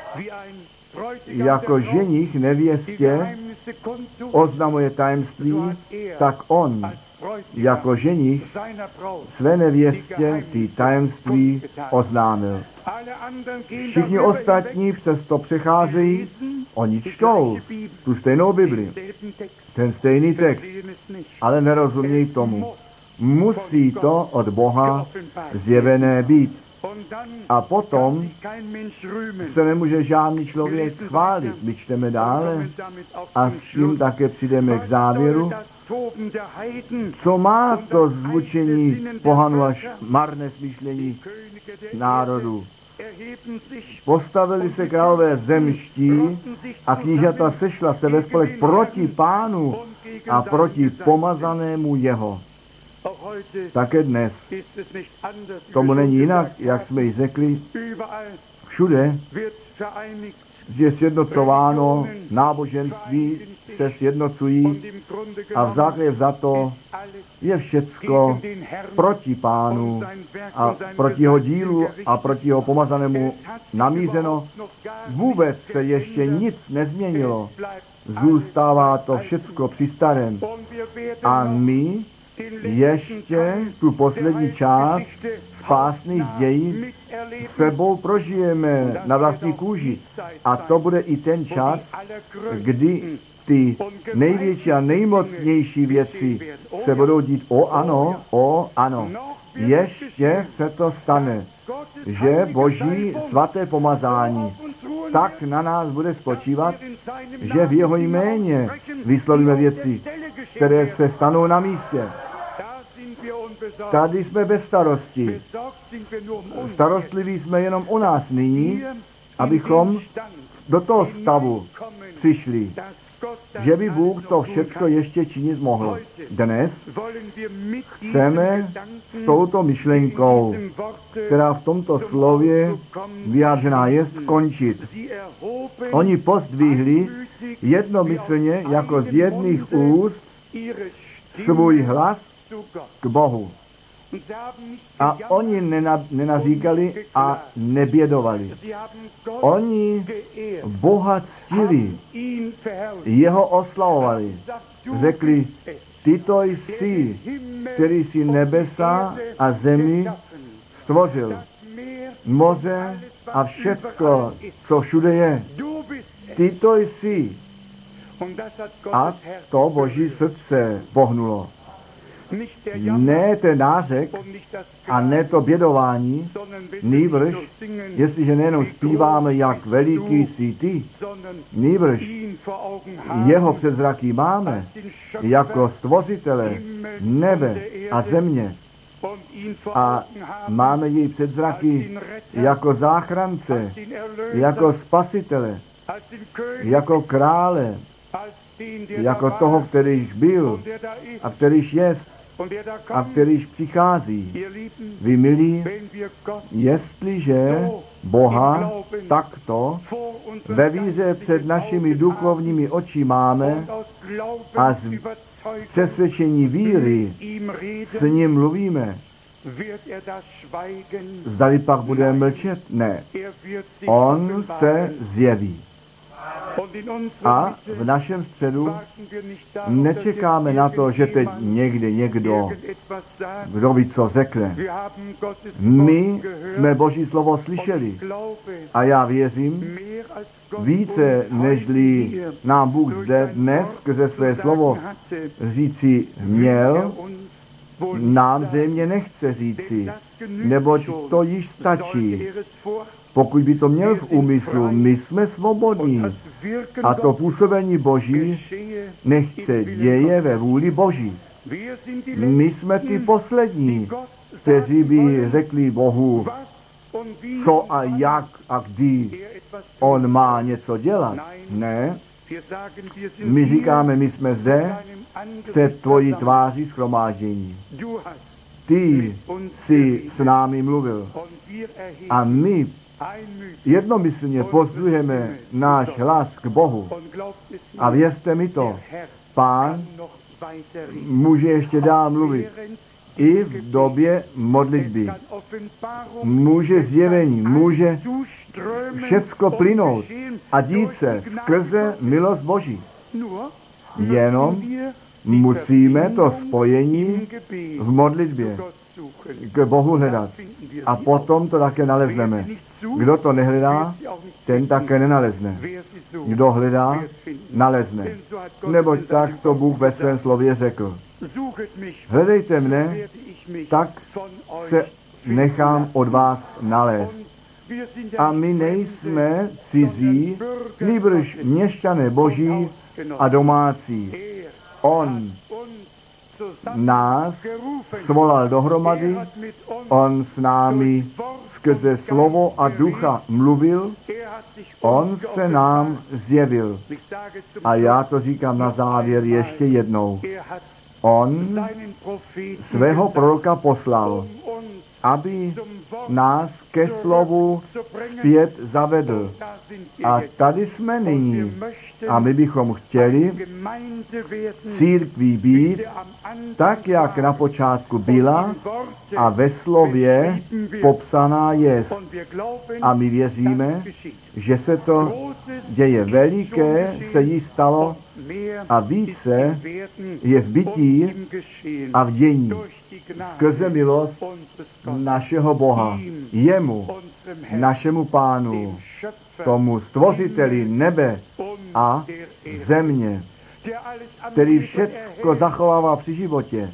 Jako ženich nevěstě oznamuje tajemství, tak on jako ženich své nevěstě ty tajemství oznámil. Všichni ostatní přesto přecházejí, oni čtou tu stejnou Bibli, ten stejný text, ale nerozumějí tomu. Musí to od Boha zjevené být. A potom se nemůže žádný člověk chválit. My čteme dále a s tím také přijdeme k závěru. Co má to zvučení pohanu až marné smýšlení národů? Postavili se králové zemští a knížata sešla se ve spolek proti Pánu a proti pomazanému jeho. Také dnes. Tomu není jinak, jak jsme ji řekli. Všude je sjednocováno, náboženství se sjednocují a v základě za to je všecko proti Pánu a proti jeho dílu a proti jeho pomazanému namířeno. Vůbec se ještě nic nezměnilo. Zůstává to všecko při starém. A my ještě tu poslední část spásných dějí sebou prožijeme na vlastní kůži. A to bude i ten čas, kdy ty největší a nejmocnější věci se budou dít. O ano, o ano. Ještě se to stane, že Boží svaté pomazání tak na nás bude spočívat, že v jeho jméně vyslovíme věci, které se stanou na místě. Tady jsme bez starosti. Starostliví jsme jenom o nás nyní, abychom v do toho stavu přišli, že by Bůh to všecko ještě činit mohl. Dnes chceme s touto myšlenkou, která v tomto slově vyjádřená je, končit. Oni pozdvihli jednomyslně jako z jedných úst svůj hlas k Bohu. A oni nena, nenazíkali a nebědovali. Oni Boha ctili, jeho oslavovali. Řekli, ty to jsi, který si nebesa a zemi stvořil. Moře a všecko, co všude je. Ty to jsi. A to Boží srdce pohnulo. Ne ten nářek a ne to bědování, nýbrž, jestliže nejenom zpíváme, jak veliký jsi ty, nýbrž jeho předzraky máme jako stvořitele nebe a země a máme jej předzraky jako záchrance, jako spasitele, jako krále, jako toho, kterýž byl a kterýž jest a kterýž přichází. Vy milí, jestliže Boha takto ve víře před našimi duchovními oči máme a z přesvědčení víry s ním mluvíme, zdali pak budeme mlčet? Ne. On se zjeví. A v našem středu nečekáme na to, že teď někde někdo, kdo ví, co řekne. My jsme Boží slovo slyšeli a já věřím, více nežli nám Bůh zde dnes skrze své slovo říci měl, nám zřejmě nechce říci, neboť to již stačí. Pokud by to měl v úmyslu, my jsme svobodní a to působení Boží nechce děje ve vůli Boží. My jsme ty poslední, kteří by řekli Bohu, co a jak a kdy on má něco dělat. Ne, my říkáme, my jsme zde před tvojí tváří shromáždění. Ty jsi s námi mluvil a my jednomyslně pozdvihujeme náš hlas k Bohu. A věřte mi to, Pán může ještě dál mluvit. I v době modlitby. Může zjevení, může všecko plynout a dít se skrze milost Boží. Jenom musíme to spojení v modlitbě k Bohu hledat. A potom to také nalezneme. Kdo to nehledá, ten také nenalezne. Kdo hledá, nalezne. Neboť tak to Bůh ve svém slově řekl. Hledejte mne, tak se nechám od vás nalézt. A my nejsme cizí, nýbrž měšťané Boží a domácí. On nás svolal dohromady, on s námi skrze slovo a ducha mluvil, on se nám zjevil. A já to říkám na závěr ještě jednou. On svého proroka poslal, aby nás ke slovu zpět zavedl. A tady jsme nyní. A my bychom chtěli církví být tak, jak na počátku byla a ve slově popsaná je. A my věříme, že se to děje. Veliké se jí stalo a více je v bytí a v dění skrze milost našeho Boha. Jemu, našemu Pánu, tomu stvořiteli nebe a země, který všecko zachovává při životě,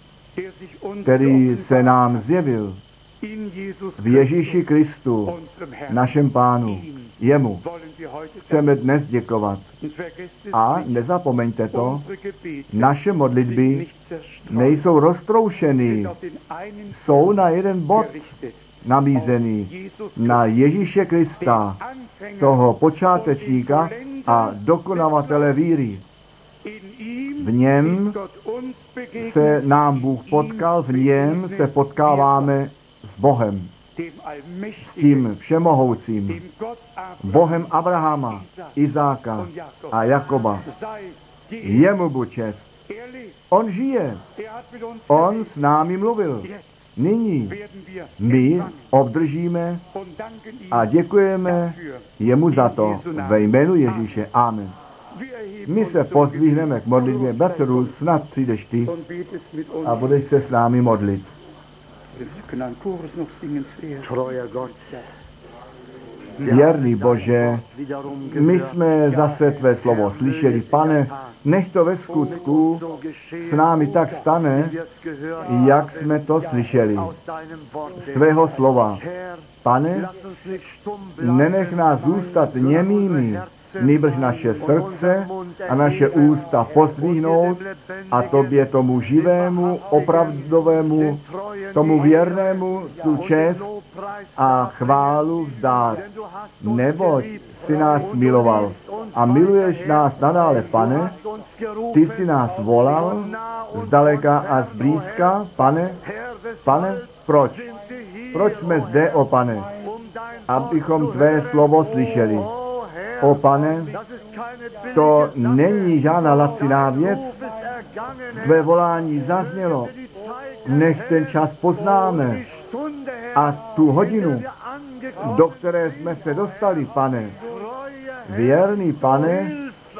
který se nám zjevil v Ježíši Kristu, našem Pánu. Jemu chceme dnes děkovat. A nezapomeňte to, naše modlitby nejsou roztroušeny, jsou na jeden bod namířený na Ježíše Krista, toho počátečníka a dokonavatele víry. V něm se nám Bůh potkal, v něm se potkáváme s Bohem, s tím všemohoucím, Bohem Abrahama, Izáka a Jakoba. Jemu buď čest. On žije. On s námi mluvil. Nyní my obdržíme a děkujeme jemu za to ve jménu Ježíše. Amen. My se pozdvihneme k modlitbě. Bratře, snad přijdeš ty a budeš se s námi modlit. Věrný Bože, my jsme zase tvé slovo slyšeli. Pane, nech to ve skutku s námi tak stane, jak jsme to slyšeli. Z tvého slova. Pane, nenech nás zůstat němými, nýbrž naše srdce a naše ústa pozdvihnout a tobě tomu živému, opravdovému, tomu věrnému tu čest a chválu vzdát. Neboť jsi nás miloval a miluješ nás nadále, Pane. Ty jsi nás volal zdaleka a zblízka, Pane. Pane, proč? Proč jsme zde, o Pane? Abychom tvé slovo slyšeli. O Pane, to není žádná laciná věc. Tvé volání zaznělo. Nech ten čas poznáme a tu hodinu, do které jsme se dostali, Pane. Věrný Pane,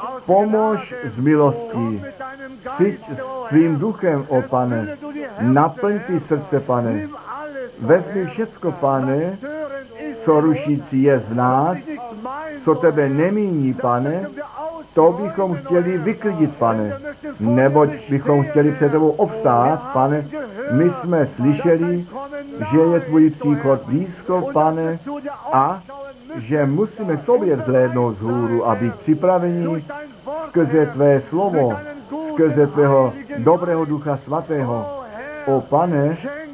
pomož z milostí. Přijď s tvým duchem, o Pane. Naplň ty srdce, Pane. Vezmi všecko, Pane, co rušící je z nás, co tebe nemíní, Pane, to bychom chtěli vyklidit, Pane. Neboť bychom chtěli před tebou obstát, Pane. My jsme slyšeli, že je tvůj příchod blízko, Pane, a že musíme k tobě vzhlédnout z hůru a být připraveni skrze tvé slovo, skrze tvého dobrého Ducha Svatého. O Pane,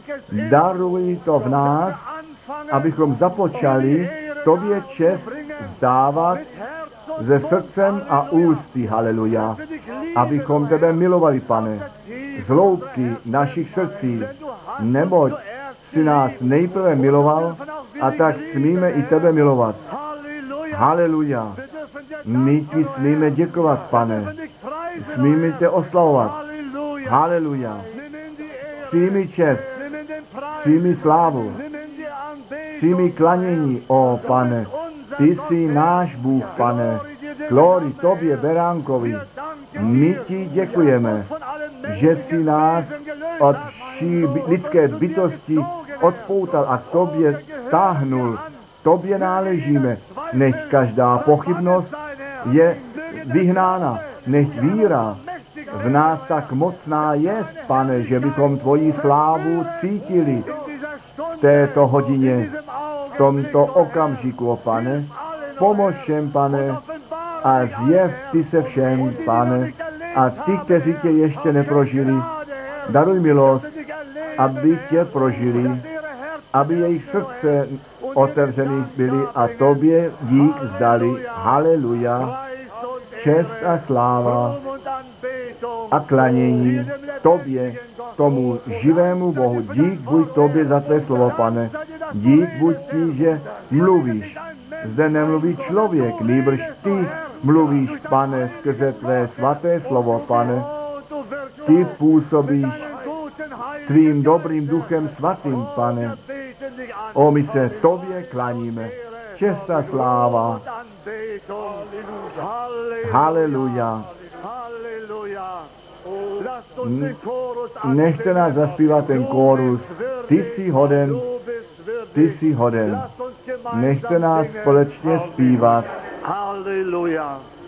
daruj to v nás, abychom započali tobě čest vzdávat ze srdcem a ústy, haleluja, abychom tebe milovali, Pane, z hloubky našich srdcí, neboť si nás nejprve miloval a tak smíme i tebe milovat. Haleluja. My ti smíme děkovat, Pane. Smíme tě oslavovat. Haleluja. Přijmi čest, přijmi slávu, přijmi klanění, o Pane. Ty jsi náš Bůh, Pane. Glory tobě, beránkovi. My ti děkujeme, že jsi nás od vší lidské bytosti odpoutal a k tobě táhnul. Tobě náležíme. Nech každá pochybnost je vyhnána. Nech víra v nás tak mocná jest, Pane, že bychom tvoji slávu cítili v této hodině, v tomto okamžiku, o Pane. Pomož všem, Pane, a zjev ty se všem, Pane, a ty, kteří tě ještě neprožili, daruj milost, aby tě prožili, aby jejich srdce otevřených byly a tobě dík vzdali. Haleluja. Čest a sláva a klanění tobě, tomu živému Bohu. Dík buď tobě za tvé slovo, Pane. Dík buď ti, že mluvíš. Zde nemluví člověk, nýbrž ty mluvíš, Pane, skrze tvé svaté slovo, Pane. Ty působíš tvým dobrým duchem svatým, Pane. O, my se tobě klaníme. Čest a sláva. Haleluja. Nechte nás zaspívat ten kórus. Ty jsi hoden, ty jsi hoden. Nechte nás společně zpívat. Haleluja.